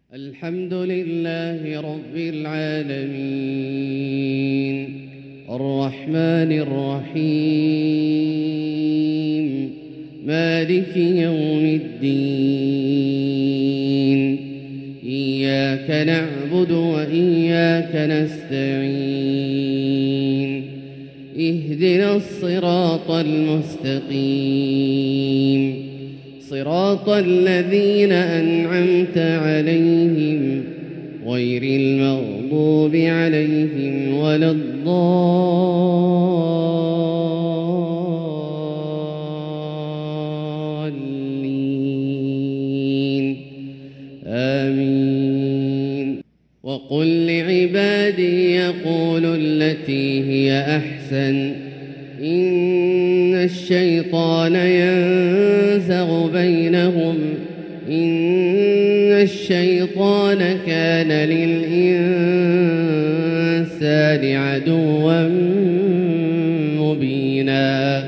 الحمد لله رب العالمين الرحمن الرحيم مالك يوم الدين إياك نعبد وإياك نستعين اهدنا الصراط المستقيم صراط الذين أنعمت عليهم غير المغضوب عليهم ولا الضالين آمين. وقل لعبادي يقولوا التي هي أحسن إن الشيطان ينزغ بينهم إن الشيطان كان للإنسان عدوا مبينا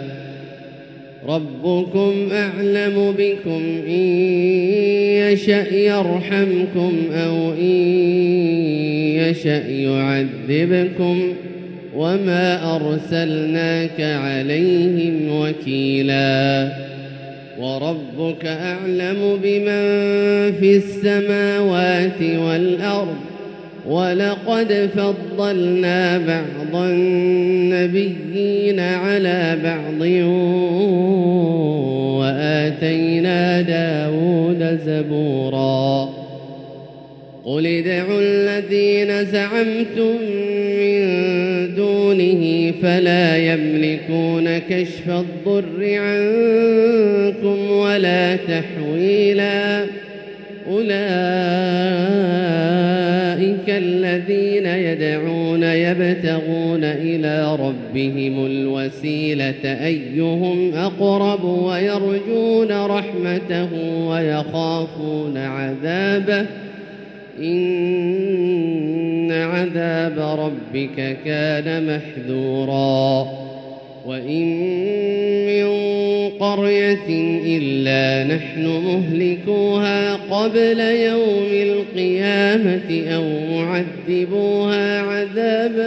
ربكم أعلم بكم إن يشأ يرحمكم أو إن يشأ يعذبكم وما أرسلناك عليهم وكيلا وربك أعلم بمن في السماوات والأرض ولقد فضلنا بعض النبيين على بعض وآتينا داود زبورا قل ادعوا الذين زعمتم من دونه فلا يملكون كشف الضر عنكم ولا تحويلا أولئك الذين يدعون يبتغون إلى ربهم الوسيلة أيهم أقرب ويرجون رحمته ويخافون عذابه إن عذاب ربك كان محذورا وإن من قرية إلا نحن مهلكوها قبل يوم القيامة أو معذبوها عذابا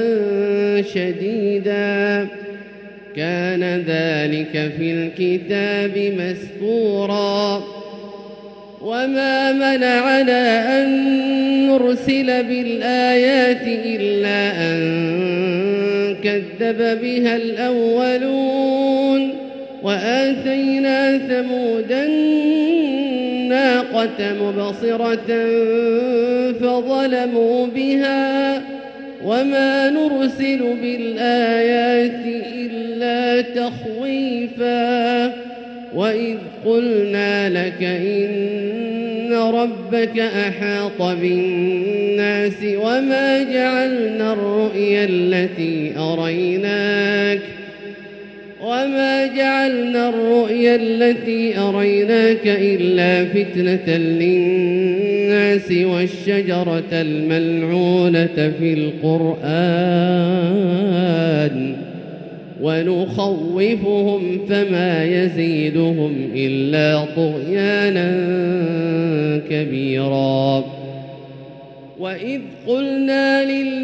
شديدا كان ذلك في الكتاب مسطورا وما منعنا أن نرسل بالآيات إلا أن كذب بها الأولون وآتينا ثمود الناقة مبصرة فظلموا بها وما نرسل بالآيات إلا تخويفا وإذ قلنا لك إن ربك أحاط بالناس وما جعلنا الرؤيا التي أريناك إلا فتنة للناس والشجرة الملعونة في القرآن ونخوفهم فما يزيدهم إلا طغيانا كبيرا وإذ قلنا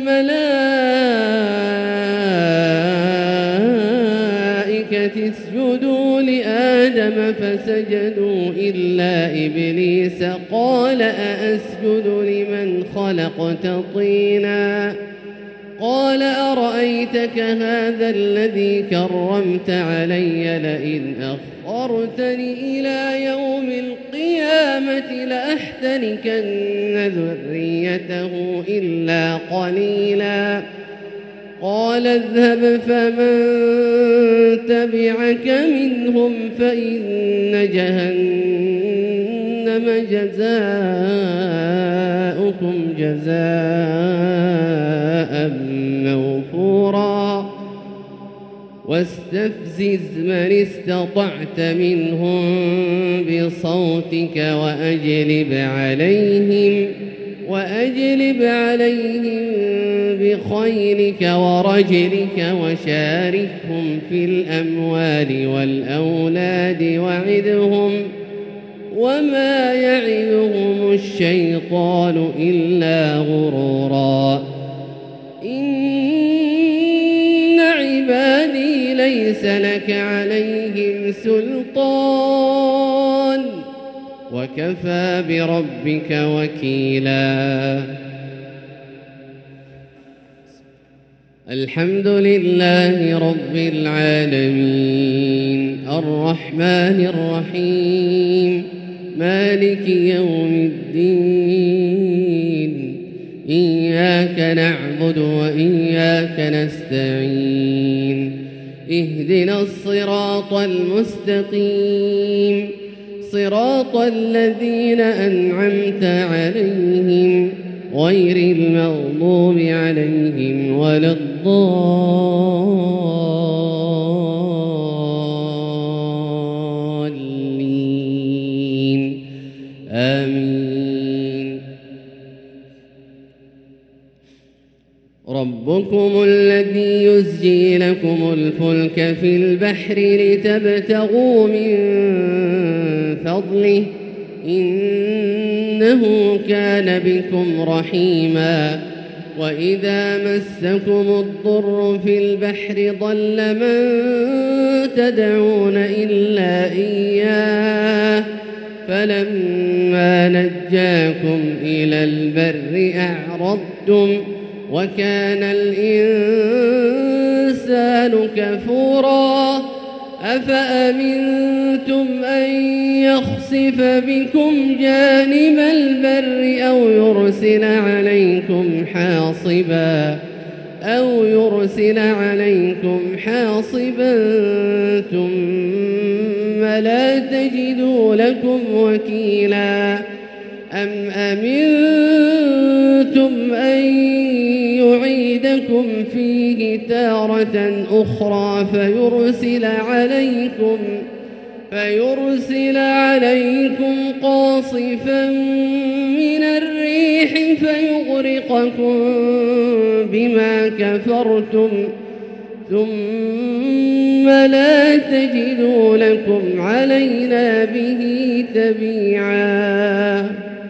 للملائكة اسجدوا لآدم فسجدوا إلا إبليس قال أأسجد لمن خلقت طينا قال أرأيتك هذا الذي كرمت علي لئن أخرتني إلى يوم القيامة لأحتنكن ذريته إلا قليلا قال اذهب فمن تبعك منهم فإن جهنم جزاؤكم جزاء موفورا واستفزز من استطعت منهم بصوتك وأجلب عليهم بخيلك ورجلك وشاركهم في الأموال والأولاد وما يعدهم الشيطان إلا غرورا إن عبادي ليس لك عليهم سلطان وكفى بربك وكيلا الحمد لله رب العالمين الرحمن الرحيم مالك يوم الدين إياك نعبد وإياك نستعين اهدنا الصراط المستقيم صراط الذين أنعمت عليهم غير المغضوب عليهم ولا الضالين آمين ربكم الذي يزجي لكم الفلك في البحر لتبتغوا من فضله إنه كان بكم رحيما وإذا مسكم الضر في البحر ضل من تدعون إلا إياه فلما نجاكم إلى البر أعرضتم وكان الإنسان كفورا أفأمنتم أن يخسف بكم جانب البر أو يرسل عليكم حاصبا ثم لا تجدوا لكم وكيلا أم أمنتم أن يعيدكم فيه تارة أخرى فيرسل عليكم قاصفا من الريح فيغرقكم بما كفرتم ثم لا تجدوا لكم علينا به تبيعا